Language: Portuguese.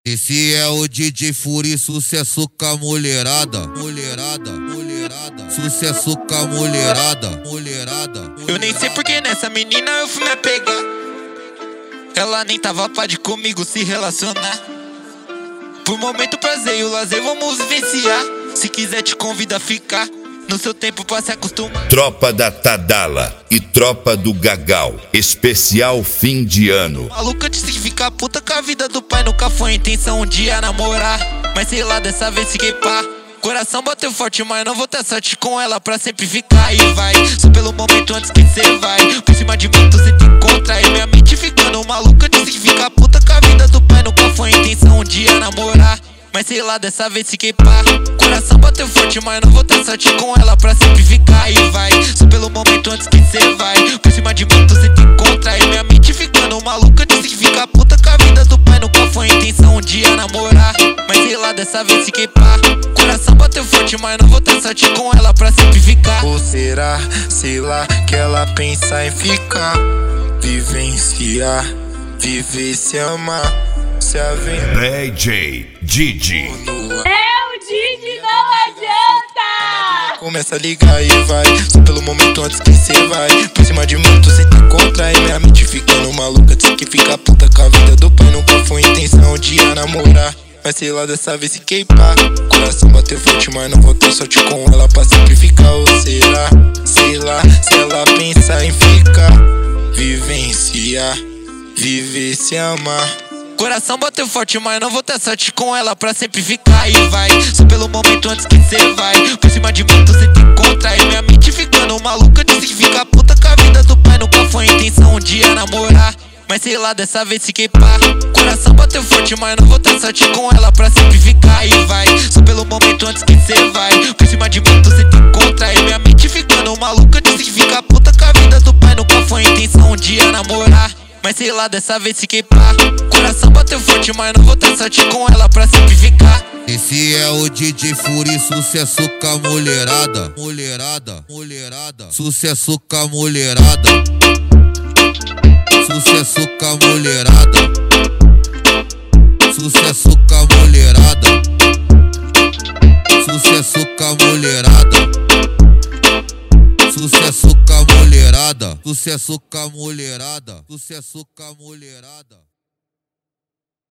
Esse é o DJ Fury, sucesso com a mulherada. Sucesso com a mulherada. Eu nem sei porque nessa menina eu fui me apegar. Ela nem tava pá de comigo se relacionar. Por momento prazer e o lazer vamos vivenciar. Se quiser te convido a ficar no seu tempo pra se acostumar. Tropa da Tadala e Tropa do Gagal, especial fim de ano. Maluca disse que ficar puta com a vida do pai. Nunca foi a intenção um dia namorar, mas sei lá, dessa vez fiquei pá. Coração bateu forte, mas não vou ter sorte com ela pra sempre ficar. E vai, só pelo momento antes que cê vai. Por cima de mim tu cê te encontra. E minha mente ficando maluca disse que ficar puta com a vida do pai. Nunca foi a intenção um dia namorar, mas sei lá, dessa vez fiquei pá. Coração bateu forte, mas não vou ter sorte com ela pra sempre ficar. E vai, só pelo momento antes que cê vai. Por cima de mim tu cê te encontra. E minha mente ficando maluca disse que ficar puta com a vida do pai. Nunca foi a intenção um dia namorar, mas sei lá, dessa vez fiquei pá. Coração bateu forte, mas não vou ter sorte com ela pra sempre ficar. Ou será, sei lá, que ela pensa em ficar, vivenciar, viver, se amar, se aventurar. DJ Didi. O Didi, não adianta! Começa a ligar e vai, só pelo momento antes que cê vai. Por cima de mim tu cê te encontra. E minha mente ficando maluca diz que fica puta com a vida do pai. Nunca foi intenção um dia namorar, mas sei lá, dessa vez fiquei pá. Coração bateu forte, mas não vou ter sorte com ela pra sempre ficar. Ou será, sei lá, se ela pensa em ficar, vivenciar, viver, se amar. Coração bateu forte, mas não vou ter sorte com ela pra sempre ficar. E vai, só pelo momento antes que cê vai. Por cima de mim tu cê te encontra. E minha mente ficando maluca disse que fica puta com a vida do pai. Nunca foi a intenção um dia namorar, mas sei lá, dessa vez fiquei pá. Coração bateu forte, mas não vou ter sorte com ela pra sempre ficar. E vai, só pelo momento antes que cê vai. Por cima de mim tu cê te encontra. E minha mente ficando maluca disse que fica puta com a vida do pai. Nunca foi a intenção um dia namorar, mas sei lá, dessa vez fiquei pá. Coração bateu forte, mas não vou ter sorte com ela pra sempre ficar. Esse é o DJ Fury, sucesso com a mulherada. Sucesso com a mulherada. Sucesso com a mulherada. Sucesso com a mulherada. Sucesso com a mulherada. Sucesso com a mulherada. Sucesso com a mulherada. Sucesso com a mulherada.